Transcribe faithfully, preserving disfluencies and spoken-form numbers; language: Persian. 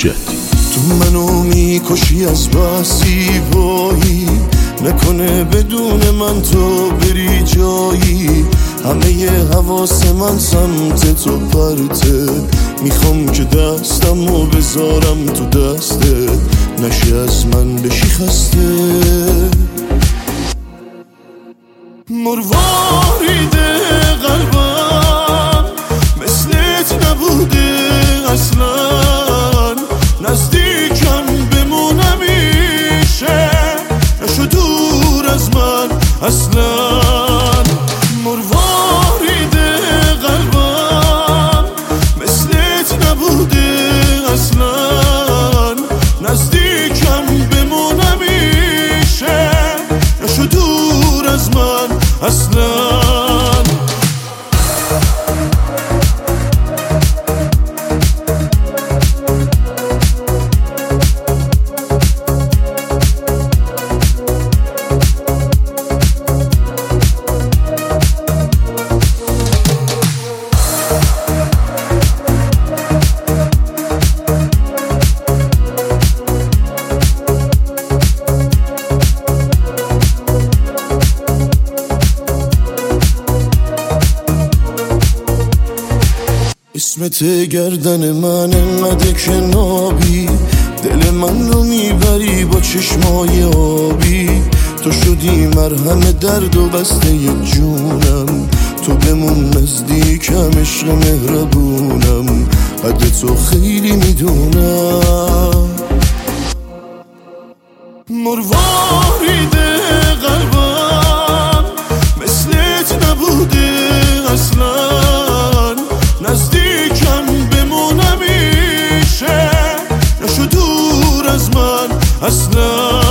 جدی. تو منو میکشی از بسی وایی، نکنه بدون من تو بری جایی. همه حواس من سمت تو پرته، میخوام که دستمو بذارم تو دسته، نشی از من بشی خسته. مرواریده قلبم مثلت نبوده اصلا، نزدیکم بمونم میشه، نشو دور از من اصلا. مرواریده قلبم مثلت نبوده اصلا، نزدیکم بمونم میشه، نشو دور از من اصلا. اسمت گردن من انقدر که نابی، دل من رو میبری با چشمای آبی. تو شدی مرهم درد و بسته جونم، تو بمون نزدیکم عشق مهربونم، قدر تو خیلی میدونم. مرواریده قلبم مثلت نبوده اصلا، نزدیکم بمونم میشه، نشو دور از من اصلا.